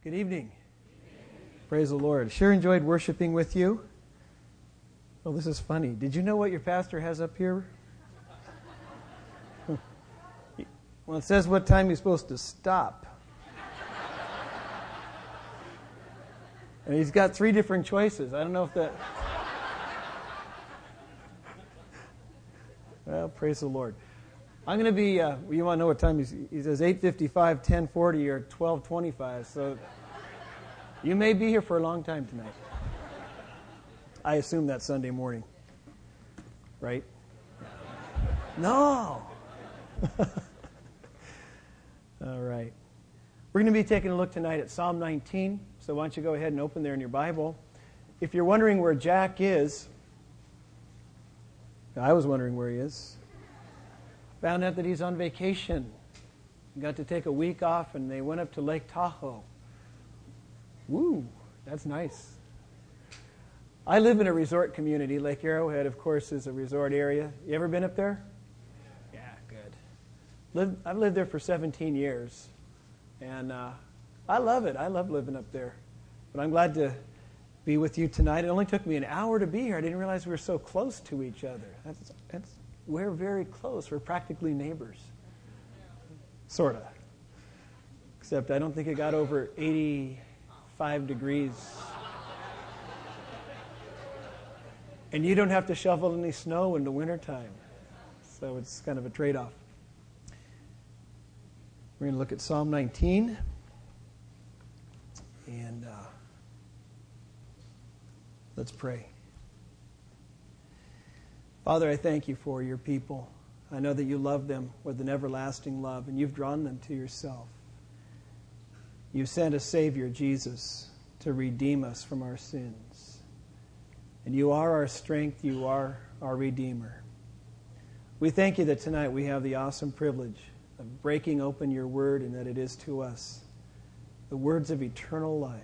Good evening. Praise the Lord. Sure enjoyed worshiping with you. Oh, this is funny. Did you know what your pastor has up here? Well, it says what time you're supposed to stop. And he's got 3 different choices. I don't know if that... Well, praise the Lord. I'm going to be, you want to know what time he says 8:55, 10:40, or 12:25. So you may be here for a long time tonight. I assume that's Sunday morning. Right? No! All right. We're going to be taking a look tonight at Psalm 19. So why don't you go ahead and open there in your Bible. If you're wondering where Jack is, I was wondering where he is. Found out that he's on vacation. Got to take a week off, and they went up to Lake Tahoe. Woo, that's nice. I live in a resort community. Lake Arrowhead, of course, is a resort area. You ever been up there? Yeah, good. I've lived there for 17 years, and I love it. I love living up there. But I'm glad to be with you tonight. It only took me an hour to be here. I didn't realize we were so close to each other. We're very close. We're practically neighbors. Sort of. Except I don't think it got over 85 degrees. And you don't have to shovel any snow in the wintertime. So it's kind of a trade-off. We're going to look at Psalm 19. And let's pray. Father, I thank you for your people. I know that you love them with an everlasting love, and you've drawn them to yourself. You sent a Savior, Jesus, to redeem us from our sins. And you are our strength. You are our Redeemer. We thank you that tonight we have the awesome privilege of breaking open your word, and that it is to us the words of eternal life.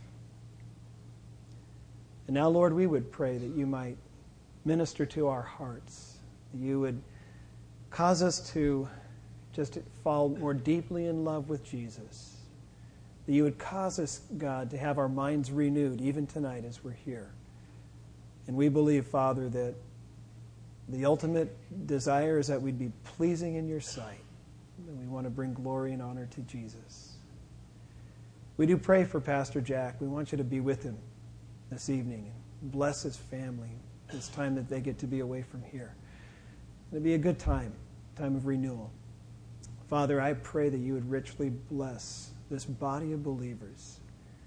And now, Lord, we would pray that you might minister to our hearts, that you would cause us to just fall more deeply in love with Jesus, that you would cause us, God, to have our minds renewed even tonight as we're here. And we believe, Father, that the ultimate desire is that we'd be pleasing in your sight, and we want to bring glory and honor to Jesus. We do pray for Pastor Jack. We want you to be with him this evening and bless his family this time that they get to be away from here. It'll be a good time of renewal. Father, I pray that you would richly bless this body of believers.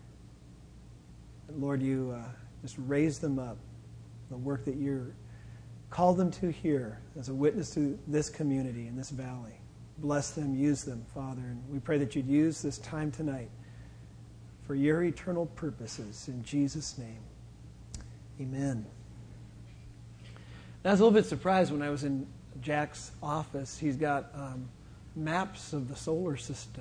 And Lord, you just raise them up, the work that you called them to here as a witness to this community in this valley. Bless them, use them, Father, and we pray that you'd use this time tonight for your eternal purposes. In Jesus' name, amen. I was a little bit surprised when I was in Jack's office. He's got maps of the solar system.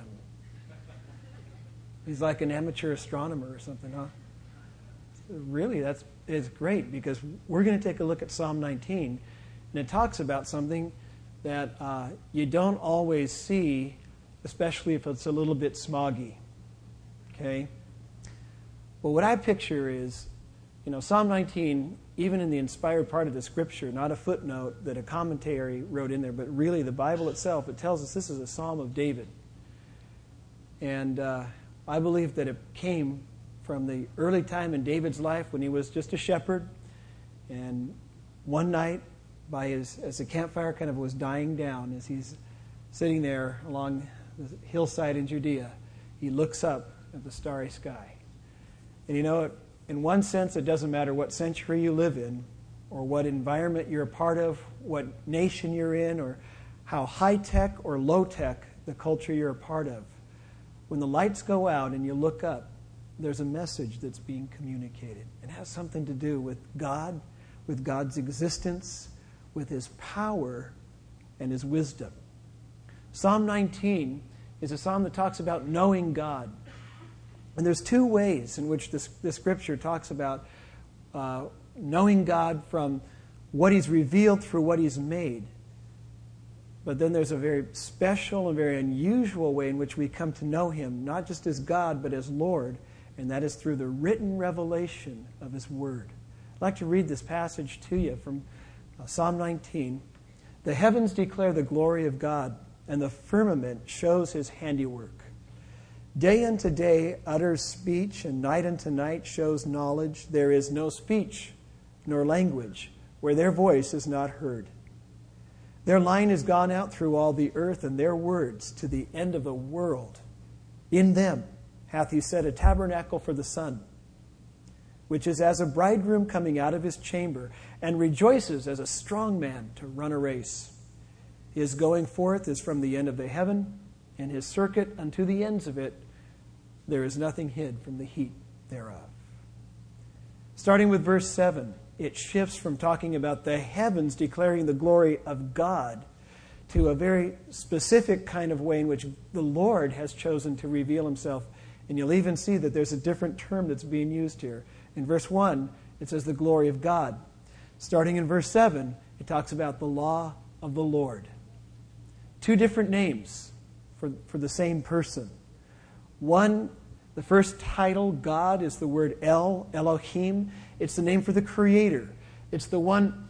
He's like an amateur astronomer or something, huh? Really, it's great, because we're going to take a look at Psalm 19, and it talks about something that you don't always see, especially if it's a little bit smoggy. Okay? Well, what I picture is, Psalm 19, even in the inspired part of the Scripture, not a footnote that a commentary wrote in there, but really the Bible itself, it tells us this is a Psalm of David. And I believe that it came from the early time in David's life when he was just a shepherd. And one night, as the campfire kind of was dying down, as he's sitting there along the hillside in Judea, he looks up at the starry sky. And in one sense, it doesn't matter what century you live in, or what environment you're a part of, what nation you're in, or how high-tech or low-tech the culture you're a part of. When the lights go out and you look up, there's a message that's being communicated. It has something to do with God, with God's existence, with his power, and his wisdom. Psalm 19 is a psalm that talks about knowing God. And there's 2 ways in which this Scripture talks about knowing God, from what he's revealed through what he's made. But then there's a very special and very unusual way in which we come to know him, not just as God, but as Lord, and that is through the written revelation of his word. I'd like to read this passage to you from Psalm 19. The heavens declare the glory of God, and the firmament shows his handiwork. Day unto day utters speech, and night unto night shows knowledge. There is no speech nor language where their voice is not heard. Their line is gone out through all the earth, and their words to the end of the world. In them hath he set a tabernacle for the sun, which is as a bridegroom coming out of his chamber, and rejoices as a strong man to run a race. His going forth is from the end of the heaven, and his circuit unto the ends of it. There is nothing hid from the heat thereof. Starting with verse 7, it shifts from talking about the heavens declaring the glory of God to a very specific kind of way in which the Lord has chosen to reveal himself. And you'll even see that there's a different term that's being used here. In verse 1, it says the glory of God. Starting in verse 7, it talks about the law of the Lord. Two different names for the same person. One, the first title, God, is the word Elohim. It's the name for the Creator. It's the one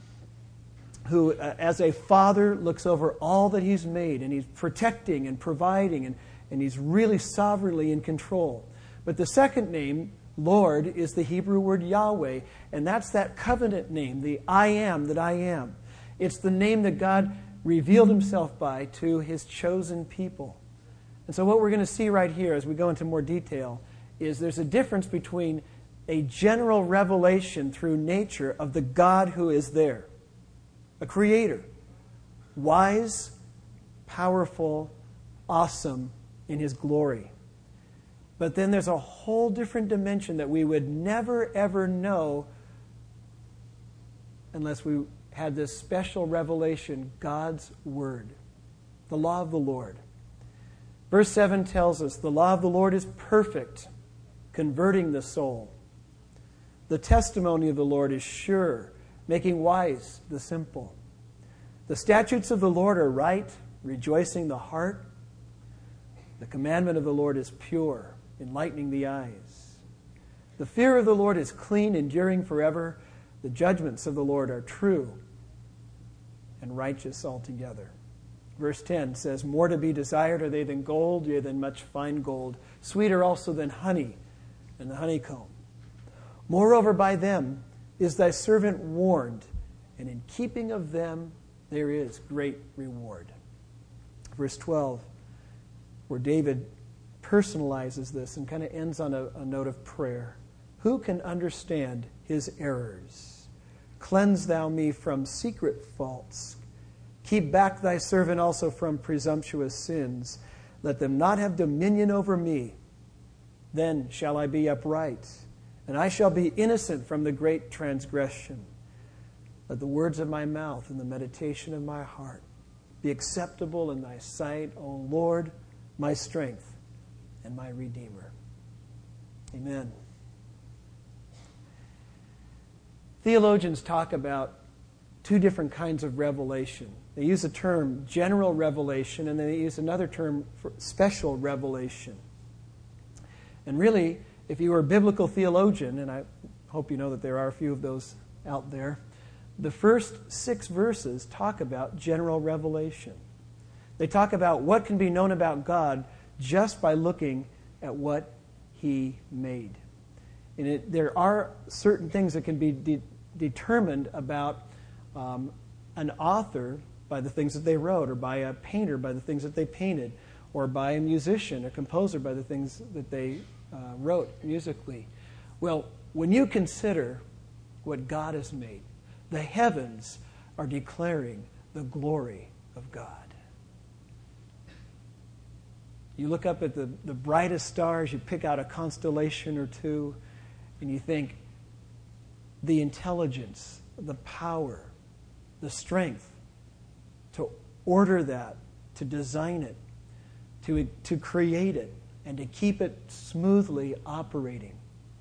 who, as a father, looks over all that he's made, and he's protecting and providing, and he's really sovereignly in control. But the second name, Lord, is the Hebrew word Yahweh, and that's that covenant name, the I am that I am. It's the name that God revealed himself by to his chosen people. And so what we're going to see right here as we go into more detail is there's a difference between a general revelation through nature of the God who is there, a creator, wise, powerful, awesome in his glory. But then there's a whole different dimension that we would never, ever know unless we had this special revelation, God's Word, the law of the Lord. Verse 7 tells us, the law of the Lord is perfect, converting the soul. The testimony of the Lord is sure, making wise the simple. The statutes of the Lord are right, rejoicing the heart. The commandment of the Lord is pure, enlightening the eyes. The fear of the Lord is clean, enduring forever. The judgments of the Lord are true and righteous altogether. Verse 10 says, more to be desired are they than gold, yea, than much fine gold, sweeter also than honey and the honeycomb. Moreover, by them is thy servant warned, and in keeping of them there is great reward. Verse 12, where David personalizes this and kind of ends on a note of prayer. Who can understand his errors? Cleanse thou me from secret faults. Keep back thy servant also from presumptuous sins. Let them not have dominion over me. Then shall I be upright, and I shall be innocent from the great transgression. Let the words of my mouth and the meditation of my heart be acceptable in thy sight, O Lord, my strength and my Redeemer. Amen. Theologians talk about two different kinds of revelation. They use the term general revelation, and then they use another term for special revelation. And really, if you were a biblical theologian, and I hope you know that there are a few of those out there, the first 6 verses talk about general revelation. They talk about what can be known about God just by looking at what he made. And there are certain things that can be determined about an author by the things that they wrote, or by a painter by the things that they painted, or by a musician, a composer by the things that they wrote musically. Well, when you consider what God has made, the heavens are declaring the glory of God. You look up at the brightest stars, you pick out a constellation or two, and you think the intelligence, the power, the strength to order that, to design it, to create it, and to keep it smoothly operating.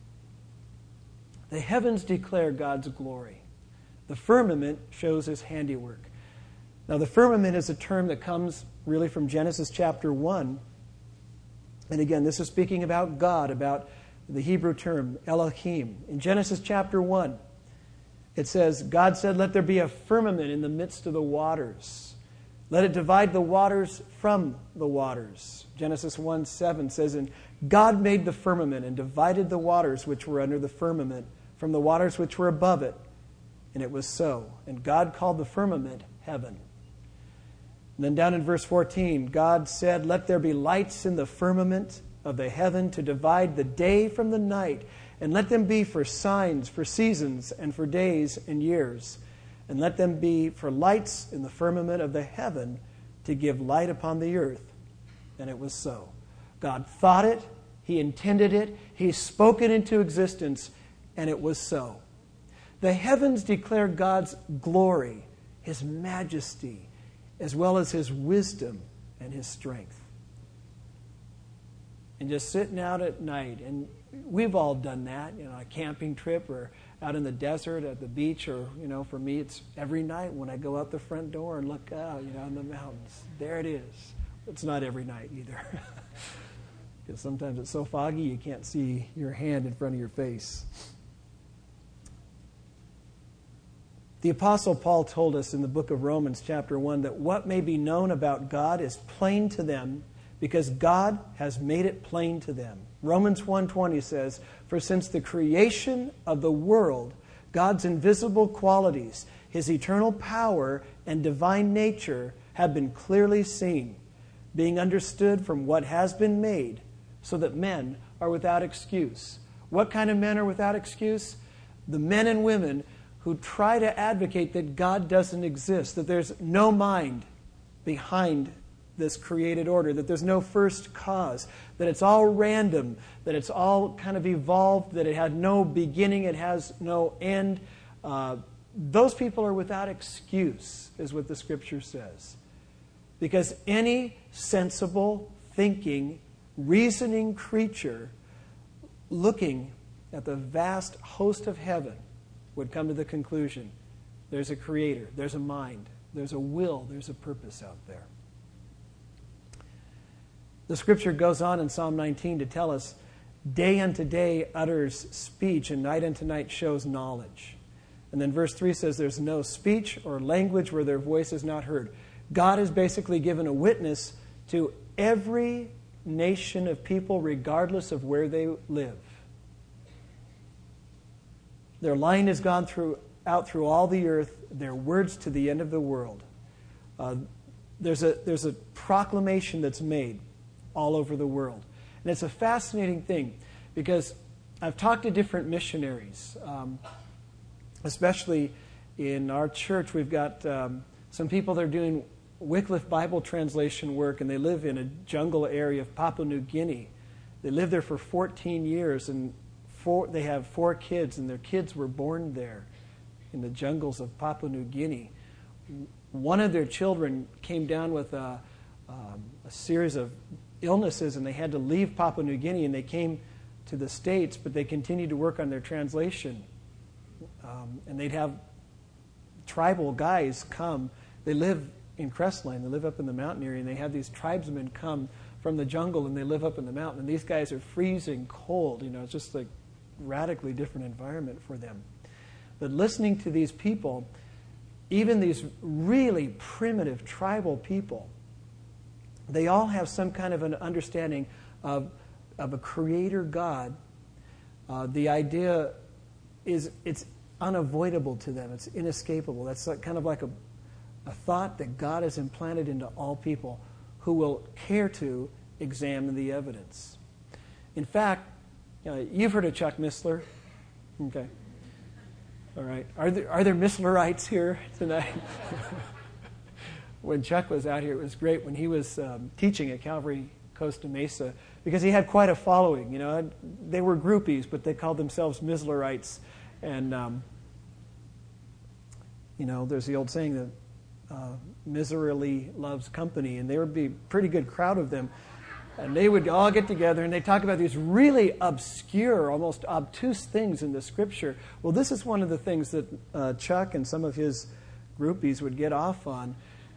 The heavens declare God's glory. The firmament shows his handiwork. Now, the firmament is a term that comes really from Genesis chapter 1. And again, this is speaking about God, about the Hebrew term, Elohim. In Genesis chapter 1, it says, God said, "Let there be a firmament in the midst of the waters. Let it divide the waters from the waters." Genesis 1:7 says, "And God made the firmament and divided the waters which were under the firmament from the waters which were above it. And it was so. And God called the firmament heaven." And then down in verse 14, God said, "Let there be lights in the firmament of the heaven to divide the day from the night, and let them be for signs, for seasons, and for days and years. And let them be for lights in the firmament of the heaven to give light upon the earth." And it was so. God thought it, He intended it, He spoke it into existence, and it was so. The heavens declare God's glory, His majesty, as well as His wisdom and His strength. And just sitting out at night, and we've all done that, a camping trip or out in the desert at the beach, or, for me it's every night when I go out the front door and look out, in the mountains. There it is. It's not every night either. Because sometimes it's so foggy you can't see your hand in front of your face. The Apostle Paul told us in the book of Romans chapter 1 that what may be known about God is plain to them because God has made it plain to them. Romans 1:20 says, "For since the creation of the world, God's invisible qualities, His eternal power and divine nature have been clearly seen, being understood from what has been made, so that men are without excuse." What kind of men are without excuse? The men and women who try to advocate that God doesn't exist, that there's no mind behind this created order, that there's no first cause, that it's all random, that it's all kind of evolved, that it had no beginning, it has no end. Those people are without excuse, is what the Scripture says. Because any sensible, thinking, reasoning creature looking at the vast host of heaven would come to the conclusion there's a creator, there's a mind, there's a will, there's a purpose out there. The Scripture goes on in Psalm 19 to tell us, "Day unto day utters speech, and night unto night shows knowledge." And then verse 3 says there's no speech or language where their voice is not heard. God has basically given a witness to every nation of people regardless of where they live. Their line has gone out through all the earth, their words to the end of the world. There's a proclamation that's made all over the world. And it's a fascinating thing because I've talked to different missionaries, especially in our church. We've got some people that are doing Wycliffe Bible translation work, and they live in a jungle area of Papua New Guinea. They lived there for 14 years, and they have 4 kids, and their kids were born there in the jungles of Papua New Guinea. One of their children came down with a series of illnesses, and they had to leave Papua New Guinea, and they came to the States, but they continued to work on their translation. And they'd have tribal guys come. They live in Crestline. They live up in the mountain area, and they have these tribesmen come from the jungle, and they live up in the mountain. And these guys are freezing cold. It's just like radically different environment for them. But listening to these people, even these really primitive tribal people, they all have some kind of an understanding of a creator God. The idea is it's unavoidable to them. It's inescapable. That's kind of like a thought that God has implanted into all people who will care to examine the evidence. In fact, you've heard of Chuck Missler. Okay. All right. Are there Misslerites here tonight? When Chuck was out here, it was great when he was teaching at Calvary Costa Mesa, because he had quite a following. They were groupies, but they called themselves Misslerites. And, there's the old saying that miserly loves company, and there would be a pretty good crowd of them. And they would all get together, and they talk about these really obscure, almost obtuse things in the Scripture. Well, this is one of the things that Chuck and some of his groupies would get off on,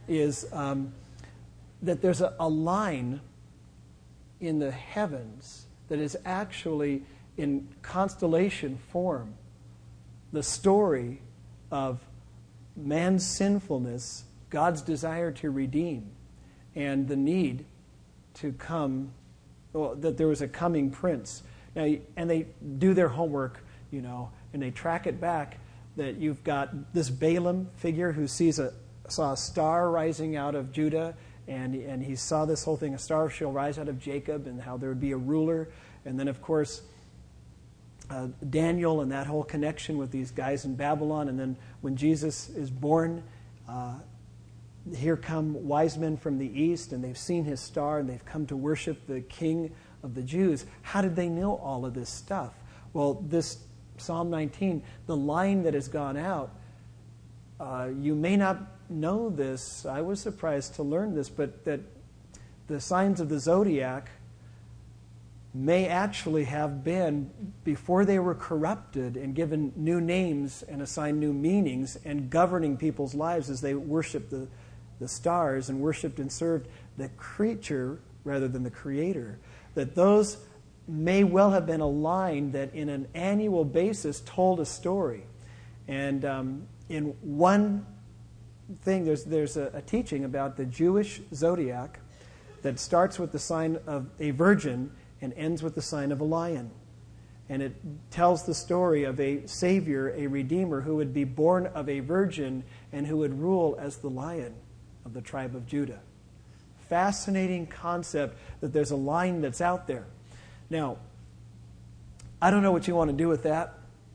is that there's a line in the heavens that is actually in constellation form the story of man's sinfulness, God's desire to redeem, and the need to come, well, that there was a coming prince. Now, and they do their homework, and they track it back that you've got this Balaam figure who saw a star rising out of Judah, and he saw this whole thing, a star shall rise out of Jacob, and how there would be a ruler. And then, of course, Daniel and that whole connection with these guys in Babylon. And then when Jesus is born, here come wise men from the east, and they've seen his star, and they've come to worship the King of the Jews. How did they know all of this stuff? Well, this Psalm 19, the line that has gone out, you may not know this. I was surprised to learn this, but that the signs of the zodiac may actually have been, before they were corrupted and given new names and assigned new meanings and governing people's lives as they worshiped the stars and worshiped and served the creature rather than the creator, that those may well have been a line that in an annual basis told a story. And in one thing, there's a teaching about the Jewish zodiac that starts with the sign of a virgin and ends with the sign of a lion. And it tells the story of a Savior, a Redeemer, who would be born of a virgin and who would rule as the Lion of the tribe of Judah. Fascinating concept that there's a line that's out there. Now, I don't know what you want to do with that,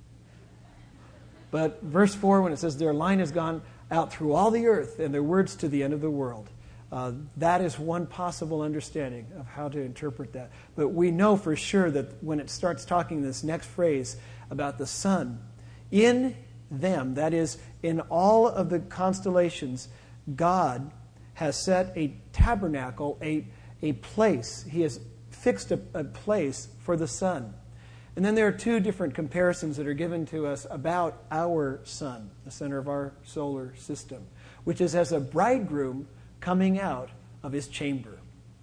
but verse 4, when it says, their line has gone out through all the earth and their words to the end of the world. That is one possible understanding of how to interpret that. But we know for sure that when it starts talking this next phrase about the sun, in them, that is, in all of the constellations, God has set a tabernacle, a place. He has fixed a place for the sun. And then there are two different comparisons that are given to us about our sun, the center of our solar system, which is as a bridegroom coming out of his chamber.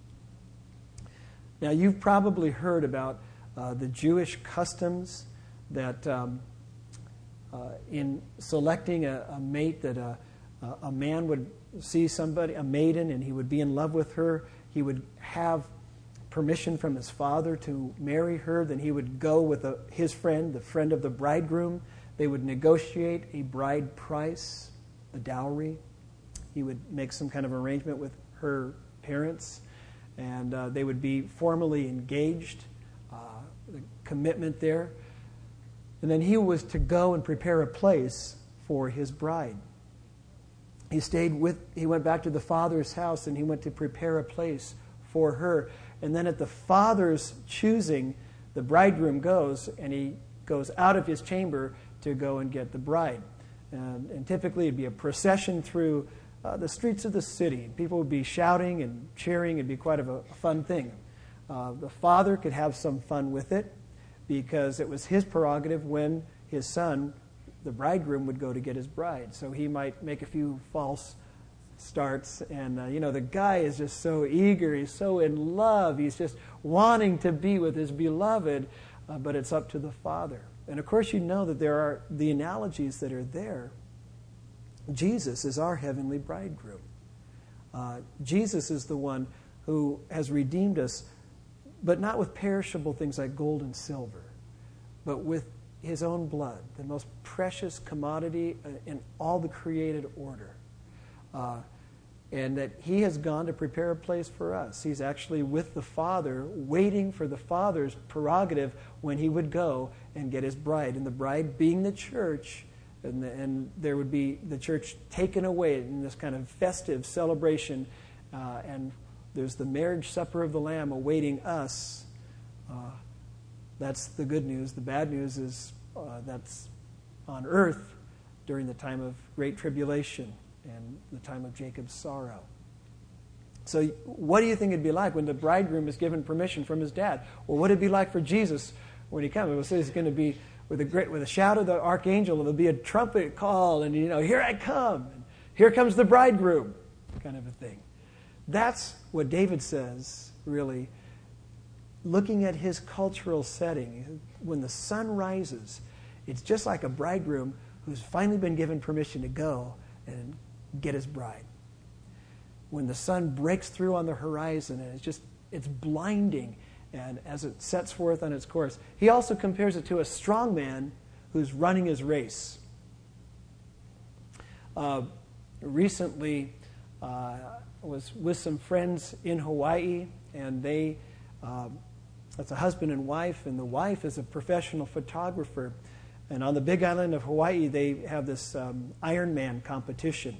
Now, you've probably heard about the Jewish customs that in selecting a mate, that a man would see somebody, a maiden, and he would be in love with her. He would have permission from his father to marry her. Then he would go with his friend, the friend of the bridegroom. They would negotiate a bride price, a dowry. He would make some kind of arrangement with her parents, and they would be formally engaged, the commitment there. And then he was to go and prepare a place for his bride. He went back to the father's house, and he went to prepare a place for her. And then at the father's choosing, the bridegroom goes, and he goes out of his chamber to go and get the bride. And typically it'd be a procession through the streets of the city. People would be shouting and cheering. It'd be quite a fun thing. The father could have some fun with it because it was his prerogative when his son, the bridegroom, would go to get his bride. So he might make a few false starts. And, the guy is just so eager. He's so in love. He's just wanting to be with his beloved. But it's up to the father. And, of course, you know that there are the analogies that are there. Jesus is our heavenly bridegroom. Jesus is the one who has redeemed us, but not with perishable things like gold and silver, but with his own blood, the most precious commodity in all the created order. And that he has gone to prepare a place for us. He's actually with the Father, waiting for the Father's prerogative when he would go and get his bride. And the bride being the church, and there would be the church taken away in this kind of festive celebration. And there's the marriage supper of the Lamb awaiting us. That's the good news. The bad news is that's on earth during the time of great tribulation and the time of Jacob's sorrow. So what do you think it'd be like when the bridegroom is given permission from his dad? Well, what would it be like for Jesus when he comes? It will say he's going to be with a shout of the archangel, and there'll be a trumpet call, and here I come, and here comes the bridegroom. kind of a thing. That's what David says, really, looking at his cultural setting. When the sun rises, it's just like a bridegroom who's finally been given permission to go and get his bride. When the sun breaks through on the horizon, and it's blinding, and as it sets forth on its course. He also compares it to a strong man who's running his race. Recently, I was with some friends in Hawaii, and that's a husband and wife, and the wife is a professional photographer. And on the Big Island of Hawaii, they have this Ironman competition.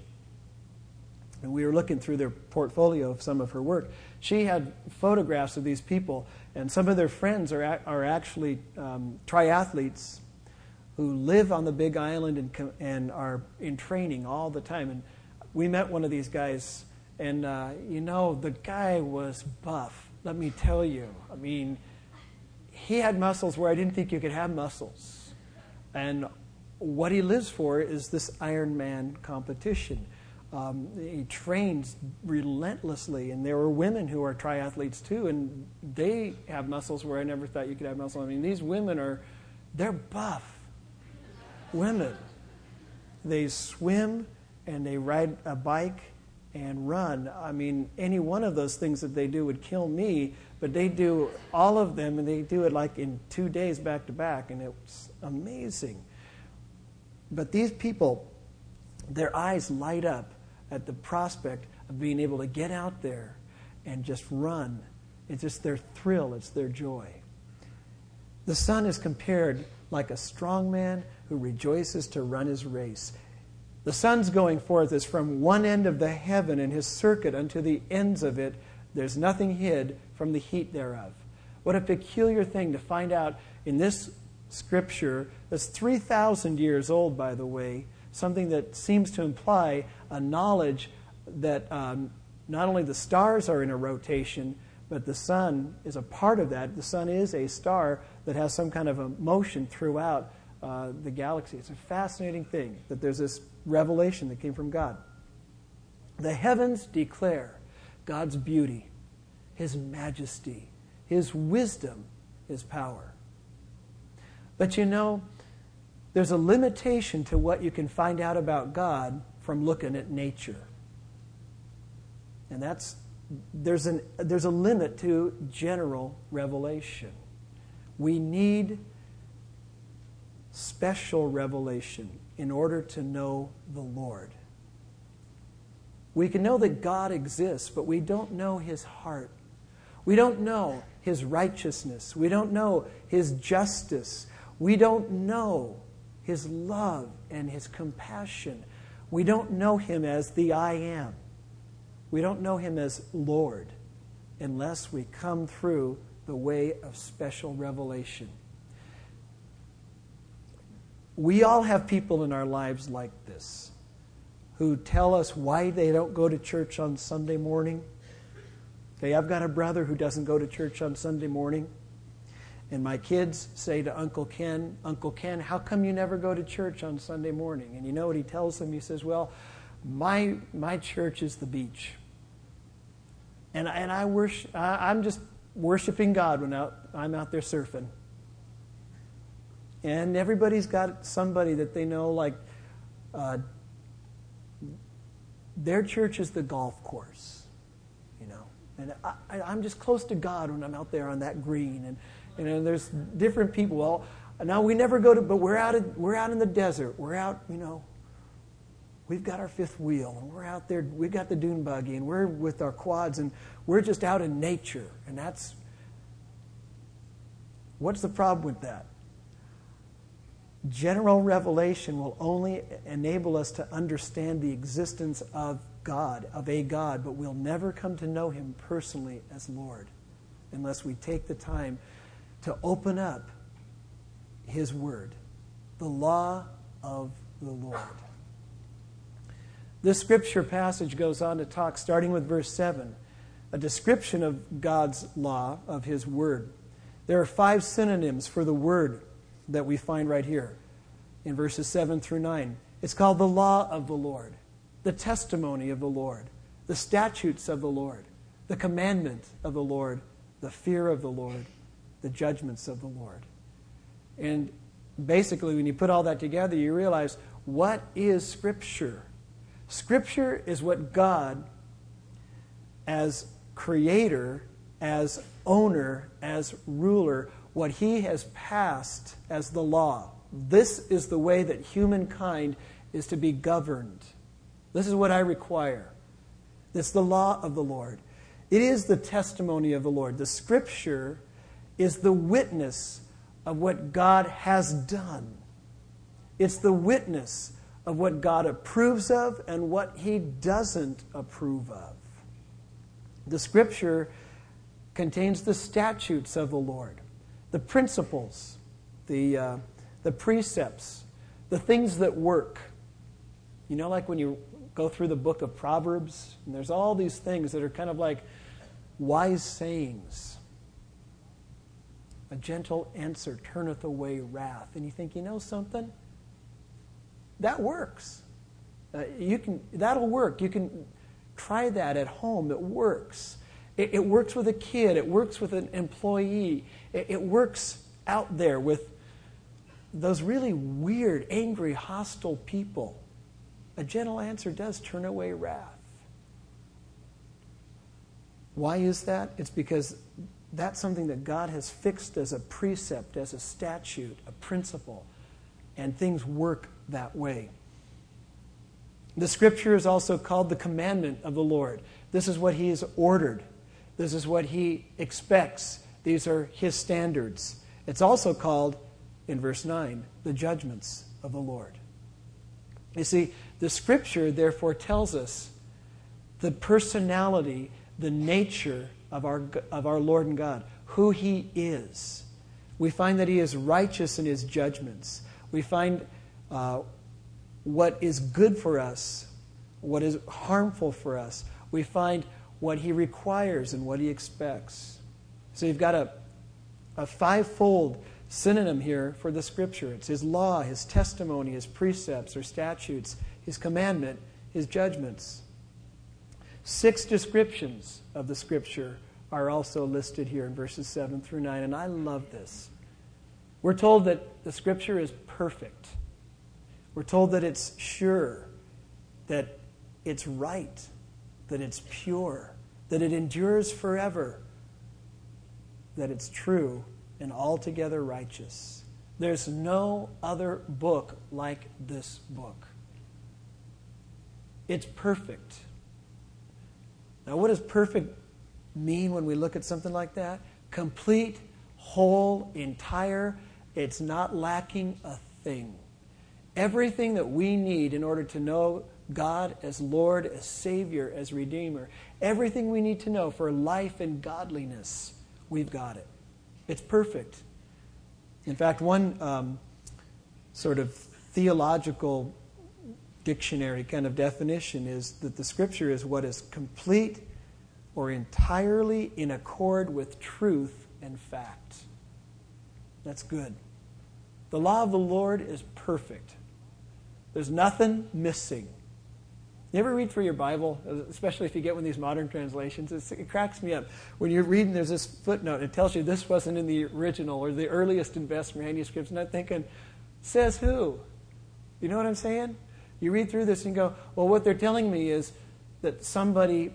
And we were looking through their portfolio of some of her work. She had photographs of these people, and some of their friends are actually triathletes who live on the Big Island and are in training all the time. And we met one of these guys, and the guy was buff. Let me tell you. I mean, he had muscles where I didn't think you could have muscles. And what he lives for is this Ironman competition. He trains relentlessly, and there were women who are triathletes too, and they have muscles where I never thought you could have muscles. I mean, these women they're buff women. They swim and they ride a bike and run. I mean, any one of those things that they do would kill me, but they do all of them, and they do it like in 2 days back to back, and it's amazing. But these people, their eyes light up at the prospect of being able to get out there and just run. It's just their thrill, it's their joy. The sun is compared like a strong man who rejoices to run his race. The sun's going forth is from one end of the heaven and his circuit unto the ends of it. There's nothing hid from the heat thereof. What a peculiar thing to find out in this scripture that's 3,000 years old, by the way, something that seems to imply a knowledge that not only the stars are in a rotation, but the sun is a part of that. The sun is a star that has some kind of a motion throughout the galaxy. It's a fascinating thing that there's this revelation that came from God. The heavens declare God's beauty, His majesty, His wisdom, His power. But there's a limitation to what you can find out about God from looking at nature. And there's a limit to general revelation. We need special revelation in order to know the Lord. We can know that God exists, but we don't know His heart. We don't know His righteousness. We don't know His justice. We don't know His love and His compassion. We don't know Him as the I Am. We don't know Him as Lord unless we come through the way of special revelation. We all have people in our lives like this who tell us why they don't go to church on Sunday morning. Okay, I've got a brother who doesn't go to church on Sunday morning. And my kids say to Uncle Ken, how come you never go to church on Sunday morning? And you know what he tells them? He says, well, my church is the beach. And I'm just worshiping God when I'm out there surfing. And everybody's got somebody that they know, like their church is the golf course, And I'm just close to God when I'm out there on that green. And there's different people. Well, now we never go to, but we're out in the desert. We're out, we've got our fifth wheel, and we're out there. We've got the dune buggy, and we're with our quads, and we're just out in nature. And what's the problem with that? General revelation will only enable us to understand the existence of God, of a God, but we'll never come to know Him personally as Lord unless we take the time to open up His Word, the law of the Lord. This scripture passage goes on to talk, starting with verse 7, a description of God's law, of His Word. There are 5 synonyms for the Word that we find right here in verses 7 through 9. It's called the law of the Lord, the testimony of the Lord, the statutes of the Lord, the commandment of the Lord, the fear of the Lord, the judgments of the Lord. And basically, when you put all that together, you realize, what is Scripture? Scripture is what God, as creator, as owner, as ruler, what He has passed as the law. This is the way that humankind is to be governed. This is what I require. It's the law of the Lord. It is the testimony of the Lord. The Scripture is the witness of what God has done. It's the witness of what God approves of and what He doesn't approve of. The Scripture contains the statutes of the Lord, the principles, the precepts, the things that work. You know, like when you go through the book of Proverbs, and there's all these things that are kind of like wise sayings. A gentle answer turneth away wrath. And you think, you know something? That works. That'll work. You can try that at home. It works. It works with a kid. It works with an employee. It works out there with those really weird, angry, hostile people. A gentle answer does turn away wrath. Why is that? It's because that's something that God has fixed as a precept, as a statute, a principle, and things work that way. The Scripture is also called the commandment of the Lord. This is what He has ordered. This is what He expects. These are His standards. It's also called, in verse 9, the judgments of the Lord. You see, the Scripture therefore tells us the personality, the nature of our Lord and God, who He is. We find that He is righteous in His judgments. We find what is good for us, what is harmful for us. We find what He requires and what He expects. So you've got a fivefold synonym here for the Scripture. It's His law, His testimony, His precepts or statutes, His commandment, His judgments. 6 descriptions of the Scripture are also listed here in verses 7 through 9, and I love this. We're told that the Scripture is perfect. We're told that it's sure, that it's right, that it's pure, that it endures forever, that it's true and altogether righteous. There's no other book like this book. It's perfect. Now, what does perfect mean when we look at something like that? Complete, whole, entire. It's not lacking a thing. Everything that we need in order to know God as Lord, as Savior, as Redeemer, everything we need to know for life and godliness, we've got it. It's perfect. In fact, one sort of theological dictionary kind of definition is that the Scripture is what is complete or entirely in accord with truth and fact. That's good. The law of the Lord is perfect. There's nothing missing. You ever read through your Bible, especially if you get one of these modern translations? It cracks me up. When you're reading, there's this footnote. It tells you this wasn't in the original or the earliest and best manuscripts. And I'm thinking, says who? You know what I'm saying? You read through this and go, well, what they're telling me is that somebody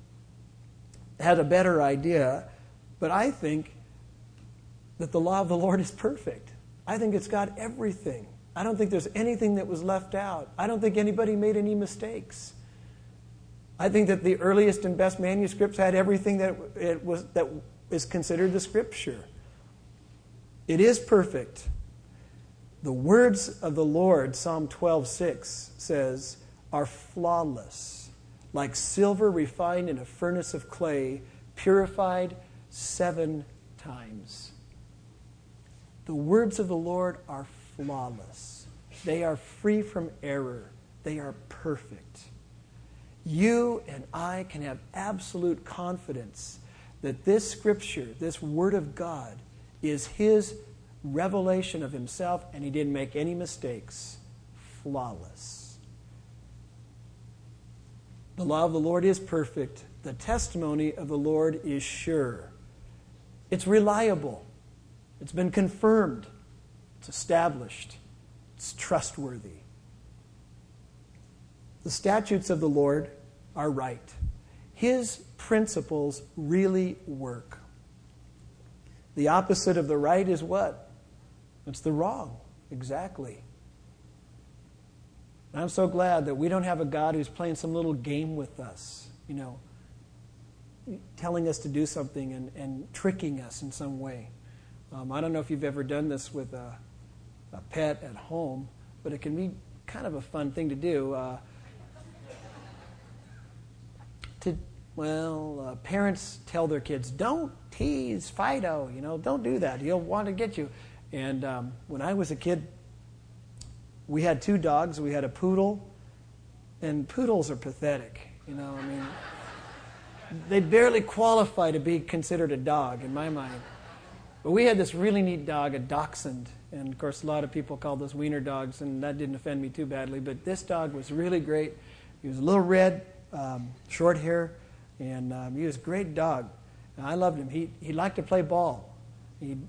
had a better idea, but I think that the law of the Lord is perfect. I think it's got everything. I don't think there's anything that was left out. I don't think anybody made any mistakes. I think that the earliest and best manuscripts had everything that is considered the Scripture. It is perfect. The words of the Lord, Psalm 12:6 says, are flawless, like silver refined in a furnace of clay, purified 7 times. The words of the Lord are flawless. They are free from error. They are perfect. You and I can have absolute confidence that this Scripture, this Word of God, is His revelation of Himself, and He didn't make any mistakes. Flawless. The law of the Lord is perfect. The testimony of the Lord is sure. It's reliable. It's been confirmed. It's established. It's trustworthy. The statutes of the Lord are right. His principles really work. The opposite of the right is what? It's the wrong. Exactly. And I'm so glad that we don't have a God who's playing some little game with us, telling us to do something and tricking us in some way. I don't know if you've ever done this with a pet at home, but it can be kind of a fun thing to do. Parents tell their kids, don't tease Fido, don't do that. He'll want to get you. And when I was a kid, we had 2 dogs. We had a poodle, and poodles are pathetic. They barely qualify to be considered a dog in my mind. But we had this really neat dog, a dachshund. And, of course, a lot of people call those wiener dogs, and that didn't offend me too badly. But this dog was really great. He was a little red, short hair, and he was a great dog. And I loved him. He liked to play ball. He'd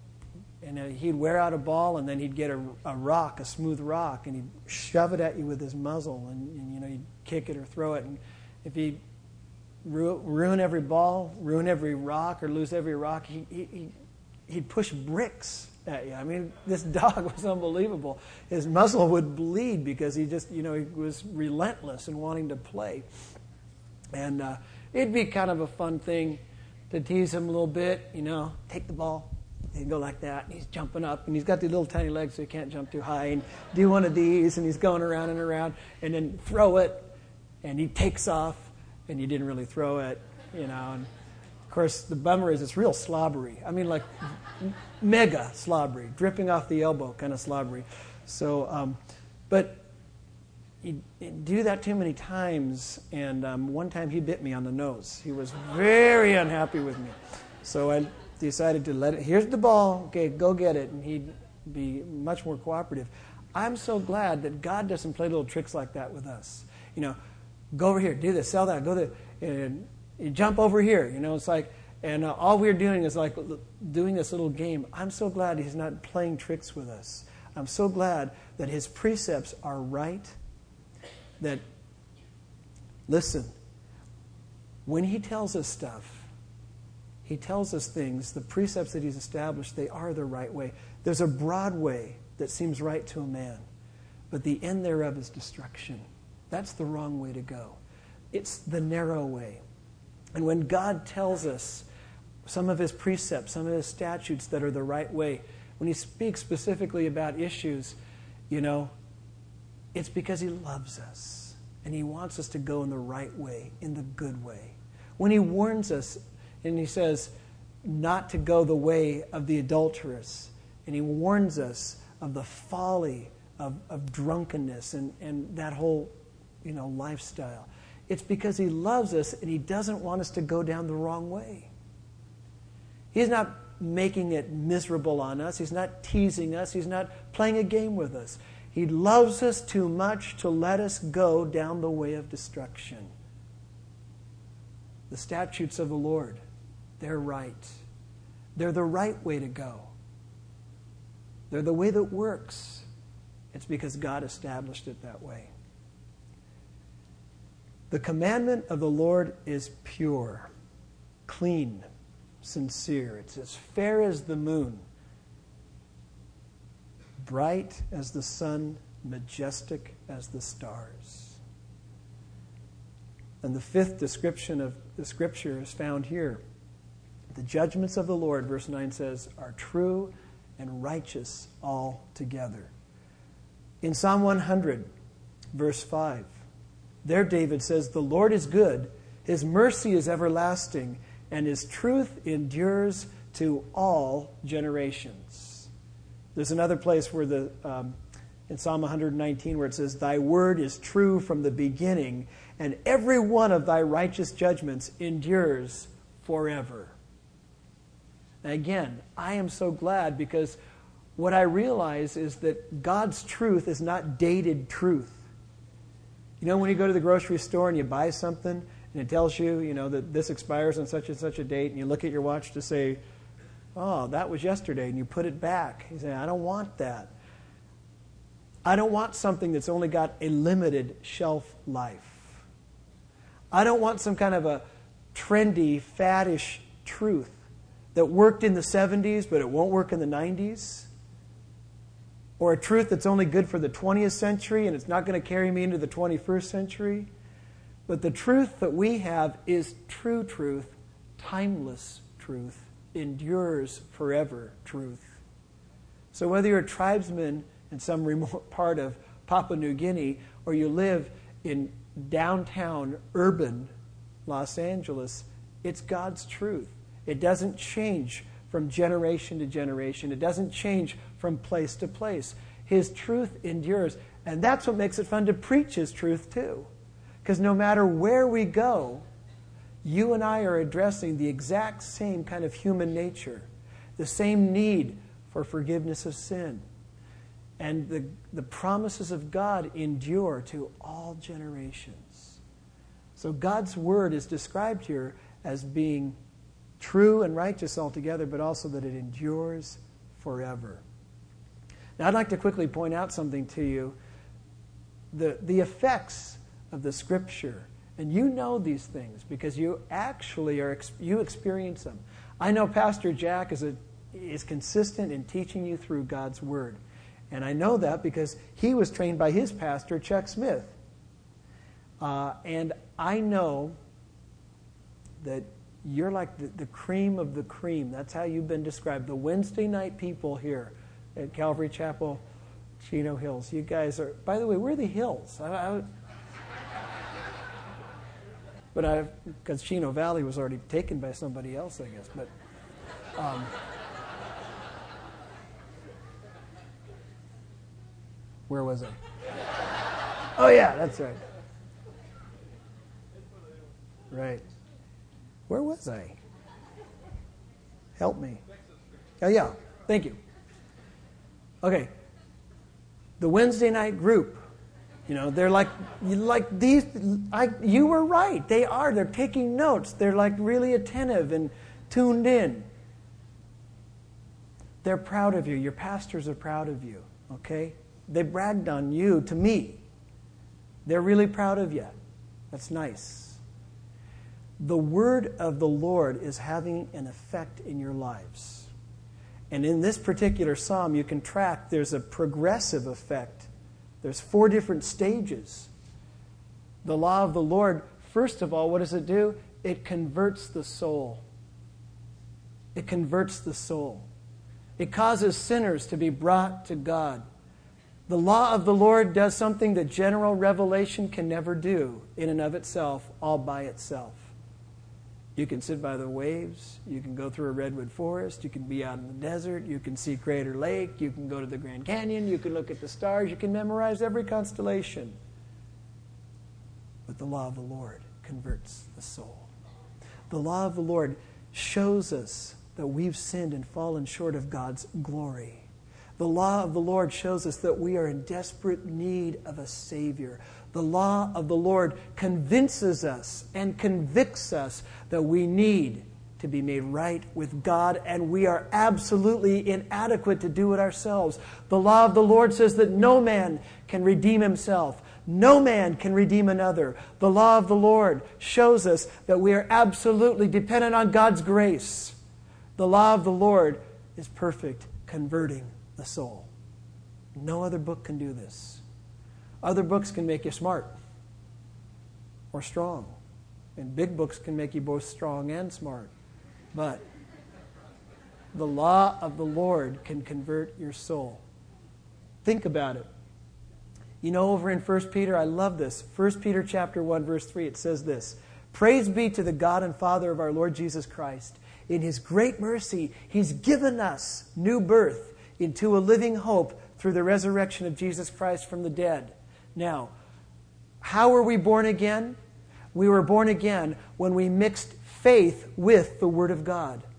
wear out a ball, and then he'd get a rock, a smooth rock, and he'd shove it at you with his muzzle, and he'd kick it or throw it. And if he ruin every ball, ruin every rock, or lose every rock, he'd push bricks at you. I mean, this dog was unbelievable. His muzzle would bleed because he just, he was relentless in wanting to play. And it'd be kind of a fun thing to tease him a little bit, take the ball. He'd go like that, and he's jumping up, and he's got these little tiny legs so he can't jump too high, and do one of these, and he's going around and around, and then throw it, and he takes off, and he didn't really throw it, and of course the bummer is it's real slobbery. I mean, like mega slobbery, dripping off the elbow kind of slobbery. So, but he'd do that too many times, and one time he bit me on the nose. He was very unhappy with me. So I decided to let it, here's the ball, okay, go get it, and he'd be much more cooperative. I'm so glad that God doesn't play little tricks like that with us. Go over here, do this, sell that, go there, and you jump over here. It's like, and all we're doing is like doing this little game. I'm so glad he's not playing tricks with us. I'm so glad that his precepts are right. That, listen, when he tells us stuff, he tells us things, the precepts that he's established, they are the right way. There's a broad way that seems right to a man, but the end thereof is destruction. That's the wrong way to go. It's the narrow way. And when God tells us some of his precepts, some of his statutes that are the right way, when he speaks specifically about issues, it's because he loves us and he wants us to go in the right way, in the good way. When he warns us and he says not to go the way of the adulteress, and he warns us of the folly of drunkenness and that whole lifestyle, it's because he loves us and he doesn't want us to go down the wrong way. He's not making it miserable on us. He's not teasing us. He's not playing a game with us. He loves us too much to let us go down the way of destruction. The statutes of the Lord, they're right. They're the right way to go. They're the way that works. It's because God established it that way. The commandment of the Lord is pure, clean, sincere. It's as fair as the moon, bright as the sun, majestic as the stars. And the 5th description of the Scripture is found here. The judgments of the Lord, verse 9 says, are true and righteous altogether. In Psalm 100, verse 5, there David says, the Lord is good, his mercy is everlasting, and his truth endures to all generations. There's another place where in Psalm 119 where it says, thy word is true from the beginning, and every one of thy righteous judgments endures forever. Again, I am so glad because what I realize is that God's truth is not dated truth. You know, when you go to the grocery store and you buy something and it tells you, you know, that this expires on such and such a date, and you look at your watch to say, oh, that was yesterday, and you put it back. You say, I don't want that. I don't want something that's only got a limited shelf life. I don't want some kind of a trendy, faddish truth that worked in the 70s, but it won't work in the 90s. Or a truth that's only good for the 20th century and it's not going to carry me into the 21st century. But the truth that we have is true truth, timeless truth, endures forever truth. So whether you're a tribesman in some remote part of Papua New Guinea or you live in downtown urban Los Angeles, it's God's truth. It doesn't change from generation to generation. It doesn't change from place to place. His truth endures. And that's what makes it fun to preach His truth too. Because no matter where we go, you and I are addressing the exact same kind of human nature, the same need for forgiveness of sin. And the promises of God endure to all generations. So God's Word is described here as being true and righteous altogether, but also that it endures forever. Now, I'd like to quickly point out something to you. The effects of the Scripture, and you know these things because you actually you experience them. I know Pastor Jack is consistent in teaching you through God's Word. And I know that because he was trained by his pastor, Chuck Smith. And I know that you're like the cream of the cream. That's how you've been described. The Wednesday night people here at Calvary Chapel, Chino Hills. You guys are, by the way, where are the hills? Because Chino Valley was already taken by somebody else, I guess. But where was I? Oh, yeah, that's right. Right. Where was I? Help me. Oh, yeah. Thank you. Okay. The Wednesday night group, you know, they're like these. You were right. They are. They're taking notes. They're like really attentive and tuned in. They're proud of you. Your pastors are proud of you. Okay? They bragged on you to me. They're really proud of you. That's nice. The word of the Lord is having an effect in your lives. And in this particular psalm, you can track there's a progressive effect. There's 4 different stages. The law of the Lord, first of all, what does it do? It converts the soul. It converts the soul. It causes sinners to be brought to God. The law of the Lord does something that general revelation can never do in and of itself, all by itself. You can sit by the waves. You can go through a redwood forest. You can be out in the desert. You can see Crater Lake. You can go to the Grand Canyon. You can look at the stars. You can memorize every constellation. But the law of the Lord converts the soul. The law of the Lord shows us that we've sinned and fallen short of God's glory. The law of the Lord shows us that we are in desperate need of a Savior. The law of the Lord convinces us and convicts us that we need to be made right with God, and we are absolutely inadequate to do it ourselves. The law of the Lord says that no man can redeem himself. No man can redeem another. The law of the Lord shows us that we are absolutely dependent on God's grace. The law of the Lord is perfect, converting the soul. No other book can do this. Other books can make you smart or strong. And big books can make you both strong and smart. But the law of the Lord can convert your soul. Think about it. You know, over in 1 Peter, I love this. 1 Peter chapter 1, verse 3, it says this: Praise be to the God and Father of our Lord Jesus Christ. In His great mercy, He's given us new birth into a living hope through the resurrection of Jesus Christ from the dead. Now, how were we born again? We were born again when we mixed faith with the Word of God.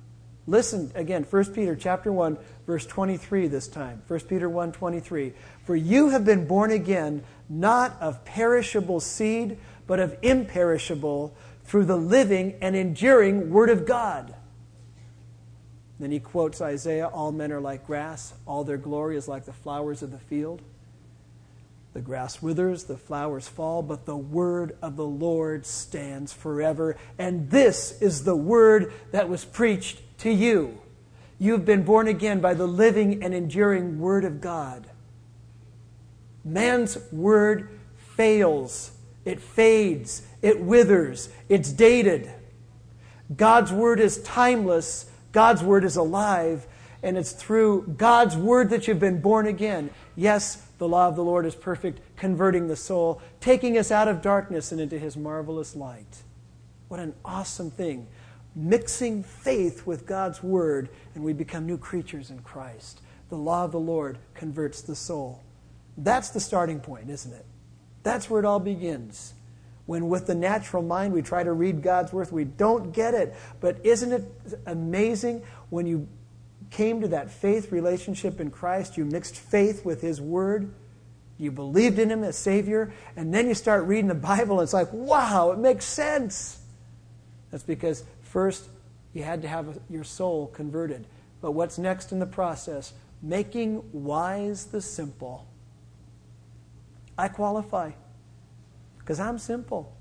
Listen again, 1 Peter chapter 1, verse 23 this time. 1 Peter 1:23. For you have been born again, not of perishable seed, but of imperishable, through the living and enduring Word of God. Then he quotes Isaiah, all men are like grass, all their glory is like the flowers of the field. The grass withers, the flowers fall, but the word of the Lord stands forever. And this is the word that was preached to you. You've been born again by the living and enduring Word of God. Man's word fails. It fades. It withers. It's dated. God's word is timeless. God's word is alive. And it's through God's word that you've been born again. Yes, the law of the Lord is perfect, converting the soul, taking us out of darkness and into His marvelous light. What an awesome thing. Mixing faith with God's word, and we become new creatures in Christ. The law of the Lord converts the soul. That's the starting point, isn't it? That's where it all begins. When with the natural mind we try to read God's word, we don't get it. But isn't it amazing when you came to that faith relationship in Christ, you mixed faith with His word, you believed in Him as Savior, and then you start reading the Bible and it's like, wow, it makes sense. That's because first you had to have your soul converted. But what's next in the process? Making wise the simple. I qualify because I'm simple.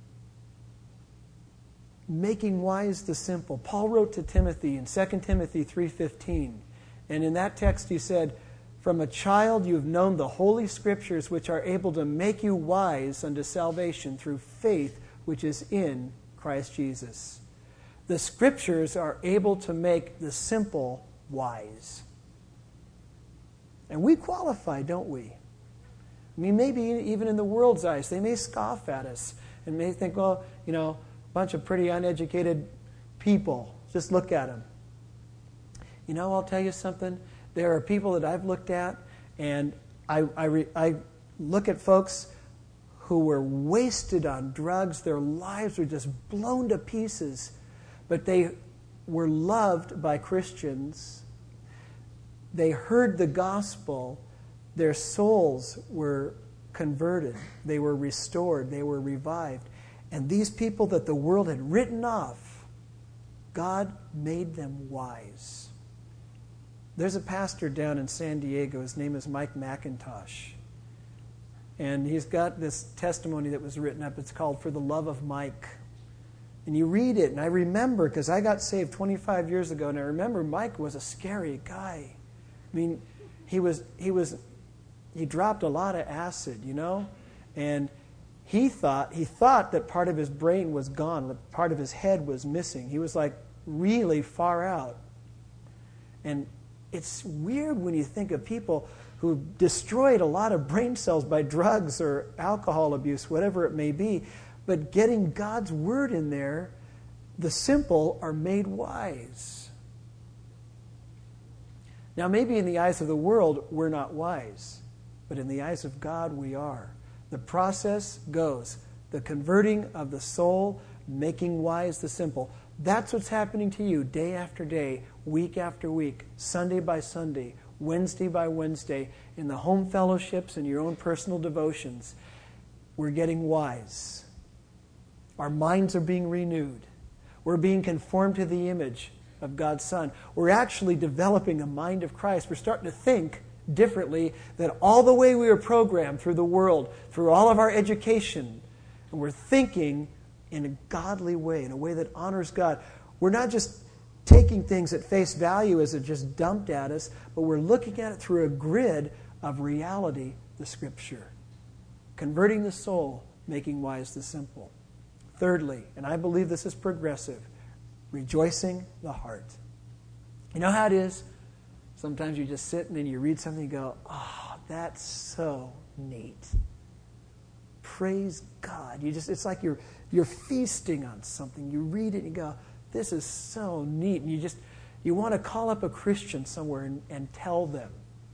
Making wise the simple. Paul wrote to Timothy in 2 Timothy 3:15. And in that text he said, from a child you have known the holy scriptures which are able to make you wise unto salvation through faith which is in Christ Jesus. The scriptures are able to make the simple wise. And we qualify, don't we? I mean, maybe even in the world's eyes, they may scoff at us and may think, well, a bunch of pretty uneducated people. Just look at them. I'll tell you something. There are people that I've looked at, and I look at folks who were wasted on drugs. Their lives were just blown to pieces. But they were loved by Christians. They heard the gospel. Their souls were converted. They were restored. They were revived. And these people that the world had written off, God made them wise. There's a pastor down in San Diego. His name is Mike McIntosh. And he's got this testimony that was written up. It's called For the Love of Mike. And you read it, and I remember, because I got saved 25 years ago, and I remember Mike was a scary guy. I mean, he dropped a lot of acid, and he thought that part of his brain was gone, that part of his head was missing. He was like really far out. And it's weird when you think of people who destroyed a lot of brain cells by drugs or alcohol abuse, whatever it may be. But getting God's word in there, the simple are made wise. Now, maybe in the eyes of the world, we're not wise. But in the eyes of God, we are. The process goes. The converting of the soul, making wise the simple. That's what's happening to you day after day, week after week, Sunday by Sunday, Wednesday by Wednesday, in the home fellowships and your own personal devotions. We're getting wise. Our minds are being renewed. We're being conformed to the image of God's Son. We're actually developing a mind of Christ. We're starting to think differently than all the way we were programmed through the world, through all of our education. And we're thinking in a godly way, in a way that honors God. We're not just taking things at face value as it just dumped at us, but we're looking at it through a grid of reality, the Scripture. Converting the soul, making wise the simple. Thirdly, and I believe this is progressive, rejoicing the heart. You know how it is? Sometimes you just sit and then you read something and go, oh, that's so neat. Praise God. It's like you're feasting on something. You read it and you go, this is so neat. And you want to call up a Christian somewhere and tell them,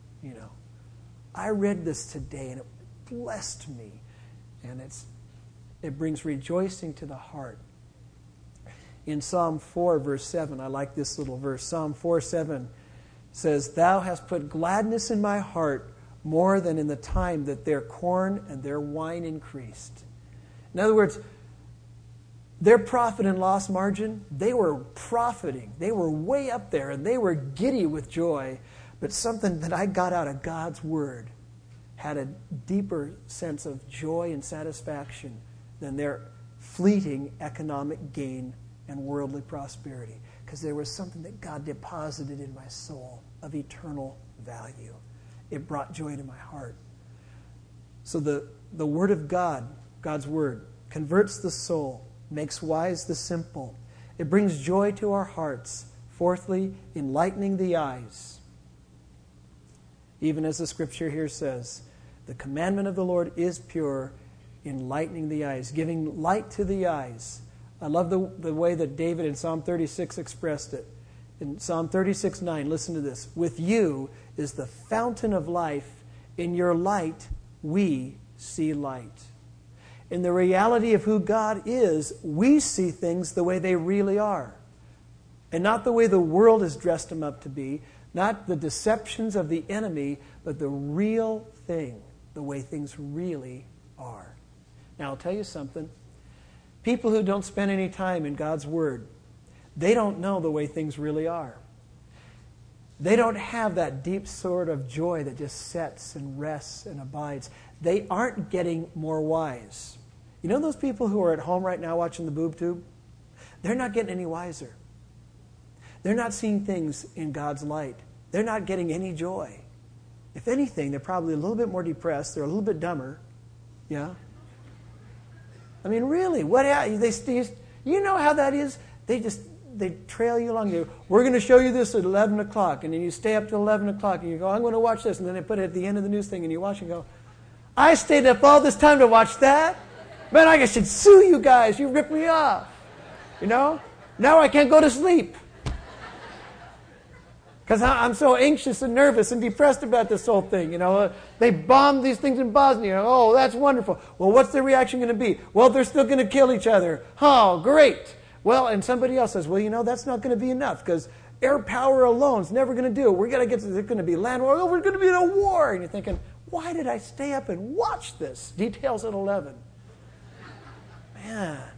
I read this today and it blessed me. And it brings rejoicing to the heart. in Psalm 4, verse 7. I like this little verse. Psalm 4:7 says, "Thou hast put gladness in my heart more than in the time that their corn and their wine increased." In other words, their profit and loss margin, they were profiting. They were way up there, and they were giddy with joy. But something that I got out of God's Word had a deeper sense of joy and satisfaction than their fleeting economic gain and worldly prosperity. Because there was something that God deposited in my soul of eternal value. It brought joy to my heart. So the Word of God, God's Word, converts the soul, makes wise the simple. It brings joy to our hearts. Fourthly, enlightening the eyes. Even as the Scripture here says, the commandment of the Lord is pure, enlightening the eyes, giving light to the eyes. I love the way that David in Psalm 36 expressed it. In Psalm 36:9, listen to this. "With you is the fountain of life. In your light we see light." In the reality of who God is, we see things the way they really are. And not the way the world has dressed them up to be, not the deceptions of the enemy, but the real thing, the way things really are. Now, I'll tell you something. People who don't spend any time in God's Word, they don't know the way things really are. They don't have that deep sort of joy that just sets and rests and abides. They aren't getting more wise. You know those people who are at home right now watching the boob tube? They're not getting any wiser. They're not seeing things in God's light. They're not getting any joy. If anything, they're probably a little bit more depressed. They're a little bit dumber. Yeah? I mean, really, you know how that is? They trail you along. We're going to show you this at 11 o'clock. And then you stay up till 11 o'clock and you go, I'm going to watch this. And then they put it at the end of the news thing and you watch and go, I stayed up all this time to watch that? Man, I should sue you guys. You ripped me off. You know? Now I can't go to sleep. Because I'm so anxious and nervous and depressed about this whole thing. You know, they bombed these things in Bosnia. Oh, that's wonderful. Well, what's their reaction going to be? Well, they're still going to kill each other. Oh, great. Well, and somebody else says, well, you know, that's not going to be enough because air power alone is never going to do it. We're going to get, there's going to be land war. Oh, we're going to be in a war. And you're thinking, why did I stay up and watch this? Details at 11. Man.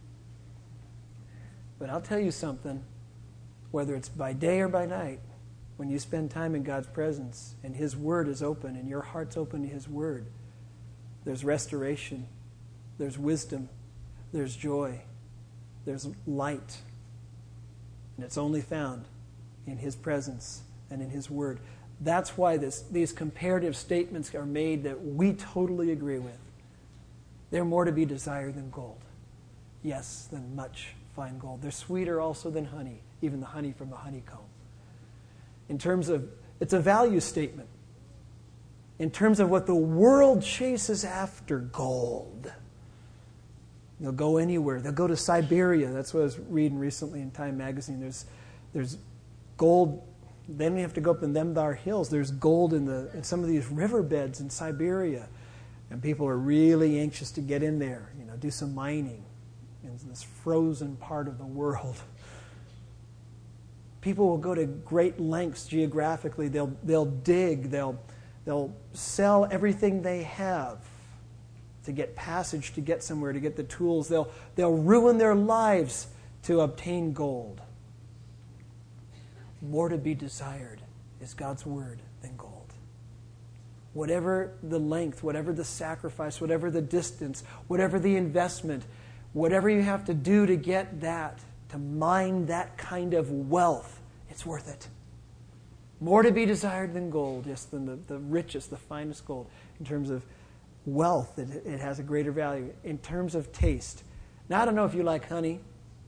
But I'll tell you something. Whether it's by day or by night, when you spend time in God's presence and His Word is open and your heart's open to His Word, there's restoration, there's wisdom, there's joy, there's light. And it's only found in His presence and in His Word. That's why these comparative statements are made that we totally agree with. They're more to be desired than gold. Yes, than much fine gold. They're sweeter also than honey, even the honey from the honeycomb. In terms of, it's a value statement. In terms of what the world chases after, gold. They'll go anywhere. They'll go to Siberia. That's what I was reading recently in Time magazine. There's gold. Then we have to go up in them thar hills. There's gold in some of these riverbeds in Siberia. And people are really anxious to get in there, do some mining in this frozen part of the world. People will go to great lengths geographically. They'll dig. They'll sell everything they have to get passage, to get somewhere, to get the tools. They'll ruin their lives to obtain gold. More to be desired is God's Word than gold. Whatever the length, whatever the sacrifice, whatever the distance, whatever the investment, whatever you have to do to get that, to mine that kind of wealth, it's worth it. More to be desired than gold, yes, than the richest, the finest gold. In terms of wealth, it has a greater value. In terms of taste. Now, I don't know if you like honey.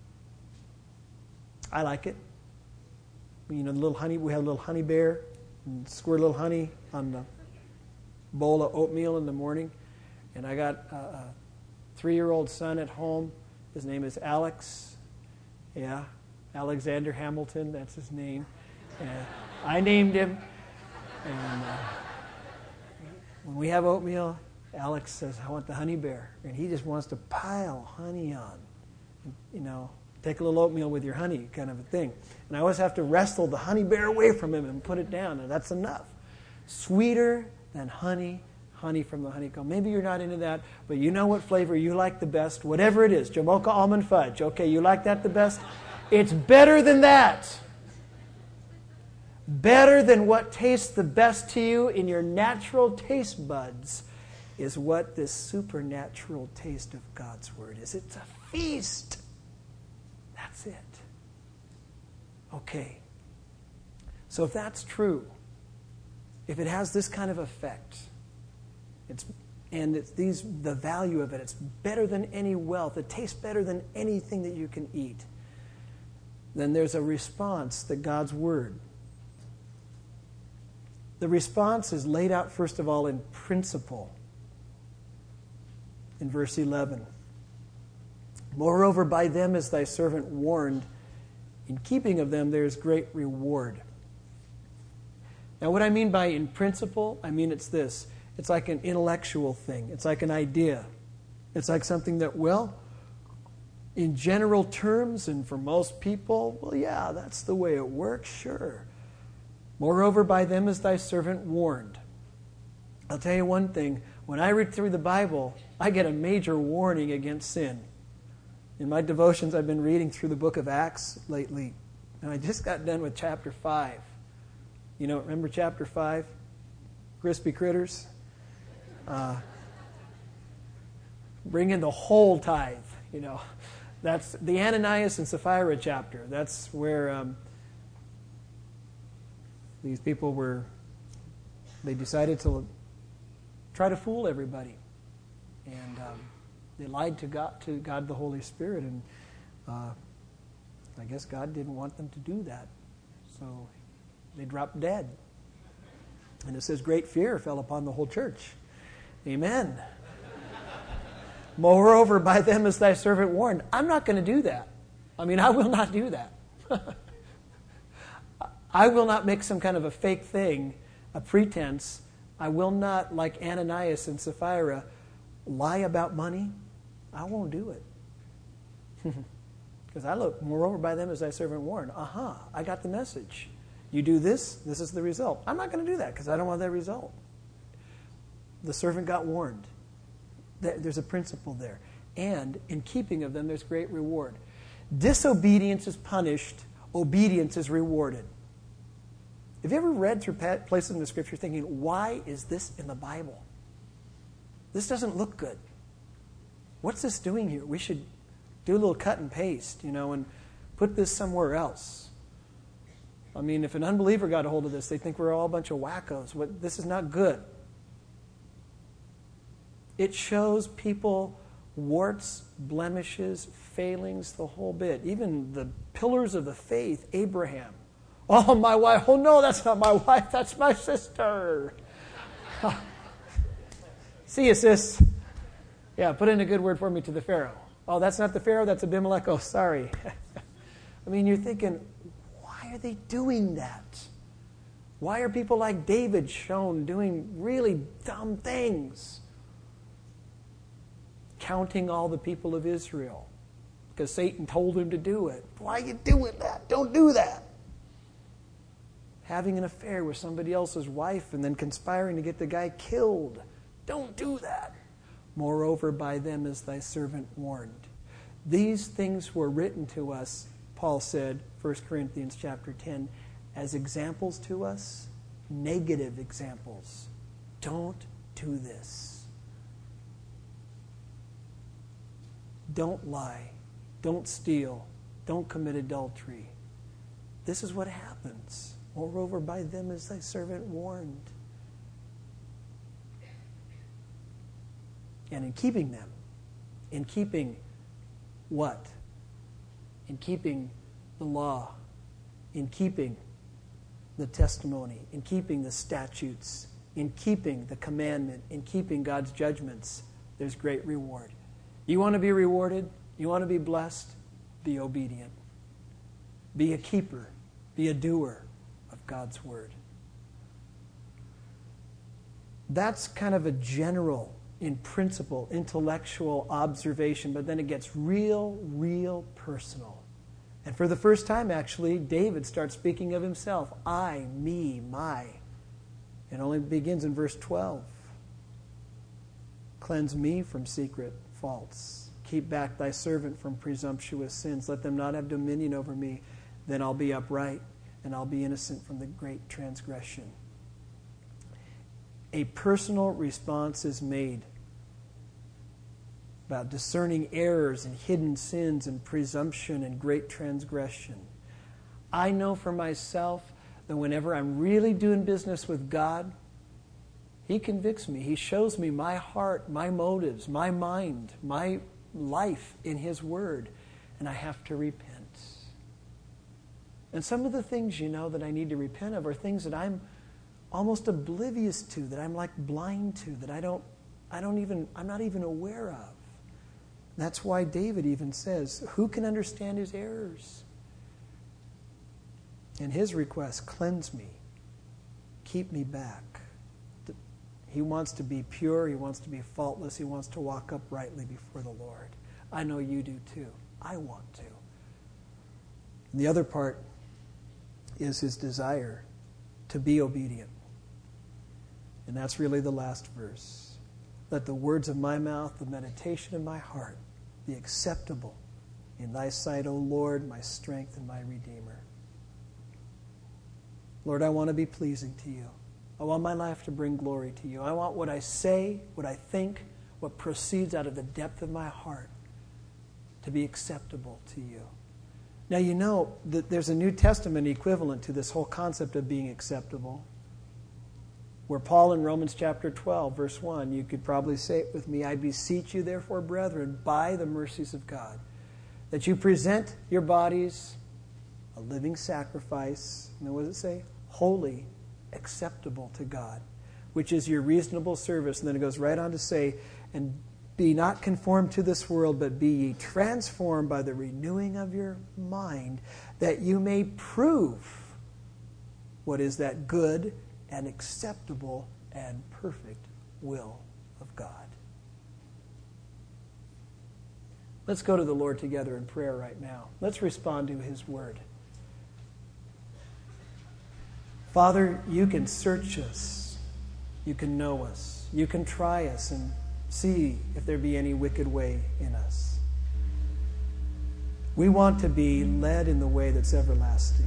I like it. The little honey, we have a little honey bear and squirt a little honey on the bowl of oatmeal in the morning. And I got a 3-year-old son at home. His name is Alex. Yeah, Alexander Hamilton, that's his name. I named him. And when we have oatmeal, Alex says, I want the honey bear. And he just wants to pile honey on. take a little oatmeal with your honey kind of a thing. And I always have to wrestle the honey bear away from him and put it down, and that's enough. Sweeter than honey from the honeycomb. Maybe you're not into that, but you know what flavor you like the best, whatever it is. Jamocha almond fudge. Okay, you like that the best? It's better than that. Better than what tastes the best to you in your natural taste buds is what this supernatural taste of God's Word is. It's a feast. That's it. Okay. So if that's true, if it has this kind of effect, the value of it, it's better than any wealth, it tastes better than anything that you can eat, then there's a response that God's Word. The response is laid out, first of all, in principle. In verse 11. Moreover, by them is thy servant warned. In keeping of them there is great reward. Now, what I mean by in principle, I mean it's this. It's like an intellectual thing. It's like an idea. It's like something that, well, in general terms and for most people, well, yeah, that's the way it works, sure. Moreover, by them is thy servant warned. I'll tell you one thing. When I read through the Bible, I get a major warning against sin. In my devotions, I've been reading through the book of Acts lately, and I just got done with chapter 5. You know, remember chapter 5? Crispy critters? Bring in the whole tithe, you know. That's the Ananias and Sapphira chapter. That's where these people they decided to try to fool everybody. And they lied to God the Holy Spirit, and I guess God didn't want them to do that. So they dropped dead. And it says great fear fell upon the whole church. Amen. Moreover, by them is thy servant warned. I'm not going to do that. I mean, I will not do that. I will not make some kind of a fake thing, a pretense. I will not, like Ananias and Sapphira, lie about money. I won't do it. Because I look, moreover, by them is thy servant warned. I got the message. You do this, this is the result. I'm not going to do that because I don't want that result. The servant got warned. There's a principle there. And in keeping of them, there's great reward. Disobedience is punished. Obedience is rewarded. Have you ever read through places in the Scripture thinking, why is this in the Bible? This doesn't look good. What's this doing here? We should do a little cut and paste, and put this somewhere else. I mean, if an unbeliever got a hold of this, they think we're all a bunch of wackos. This is not good. It shows people warts, blemishes, failings, the whole bit. Even the pillars of the faith, Abraham. Oh, my wife. Oh, no, that's not my wife. That's my sister. See you, sis. Yeah, put in a good word for me to the Pharaoh. Oh, that's not the Pharaoh. That's Abimelech. Oh, sorry. I mean, you're thinking, why are they doing that? Why are people like David shown doing really dumb things? Counting all the people of Israel because Satan told him to do it. Why are you doing that? Don't do that. Having an affair with somebody else's wife and then conspiring to get the guy killed. Don't do that. Moreover, by them is thy servant warned. These things were written to us, Paul said, 1 Corinthians chapter 10, as examples to us, negative examples. Don't do this. Don't lie. Don't steal. Don't commit adultery. This is what happens. Moreover, by them is thy servant warned. And in keeping them, in keeping what? In keeping the law, in keeping the testimony, in keeping the statutes, in keeping the commandment, in keeping God's judgments, there's great reward. You want to be rewarded? You want to be blessed? Be obedient. Be a keeper. Be a doer of God's word. That's kind of a general, in principle, intellectual observation, but then it gets real personal. And for the first time, actually, David starts speaking of himself. I, me, my. It only begins in verse 12. Cleanse me from secret faults. Keep back thy servant from presumptuous sins. Let them not have dominion over me. Then I'll be upright, and I'll be innocent from the great transgression. A personal response is made about discerning errors and hidden sins and presumption and great transgression. I know for myself that whenever I'm really doing business with God, He convicts me. He shows me my heart, my motives, my mind, my life in His Word, and I have to repent. And some of the things, that I need to repent of are things that I'm almost oblivious to, that I'm like blind to, that I'm not even aware of. That's why David even says, who can understand his errors? And his request, cleanse me, keep me back. He wants to be pure, he wants to be faultless, he wants to walk uprightly before the Lord. I know you do too. I want to. And the other part is his desire to be obedient. And that's really the last verse. Let the words of my mouth, the meditation of my heart, be acceptable in thy sight, O Lord, my strength and my Redeemer. Lord, I want to be pleasing to you. I want my life to bring glory to you. I want what I say, what I think, what proceeds out of the depth of my heart to be acceptable to you. Now, you know that there's a New Testament equivalent to this whole concept of being acceptable, where Paul in Romans chapter 12, verse 1, you could probably say it with me, I beseech you, therefore, brethren, by the mercies of God, that you present your bodies a living sacrifice, and then what does it say? Holy, acceptable to God, which is your reasonable service. And then it goes right on to say, and be not conformed to this world, but be ye transformed by the renewing of your mind, that you may prove what is that good and acceptable and perfect will of God. Let's go to the Lord together in prayer right now. Let's respond to His word. Father, you can search us. You can know us. You can try us and see if there be any wicked way in us. We want to be led in the way that's everlasting.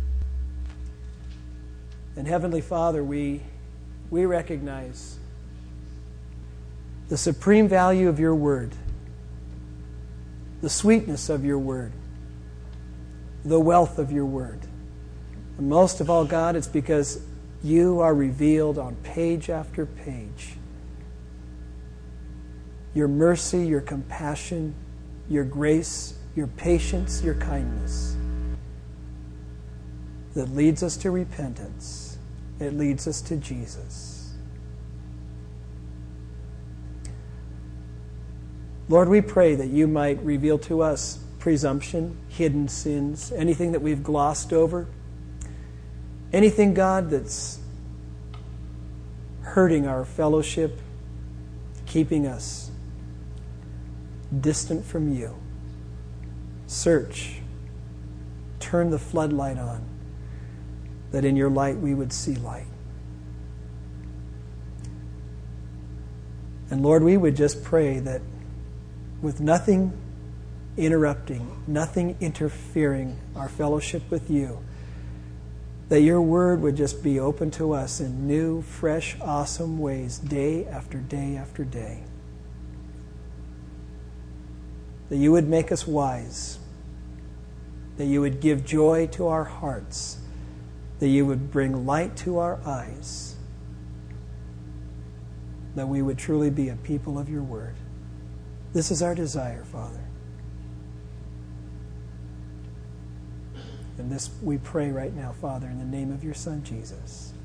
And Heavenly Father, we recognize the supreme value of your word, the sweetness of your word, the wealth of your word. And most of all, God, it's because you are revealed on page after page. Your mercy, your compassion, your grace, your patience, your kindness that leads us to repentance. It leads us to Jesus. Lord, we pray that you might reveal to us presumption, hidden sins, anything that we've glossed over, anything, God, that's hurting our fellowship, keeping us distant from you. Search, turn the floodlight on, that in your light we would see light. And Lord, we would just pray that with nothing interrupting, nothing interfering our fellowship with you, that your word would just be open to us in new, fresh, awesome ways, day after day after day. That you would make us wise, that you would give joy to our hearts, that you would bring light to our eyes, that we would truly be a people of your word. This is our desire, Father. And this we pray right now, Father, in the name of your Son, Jesus.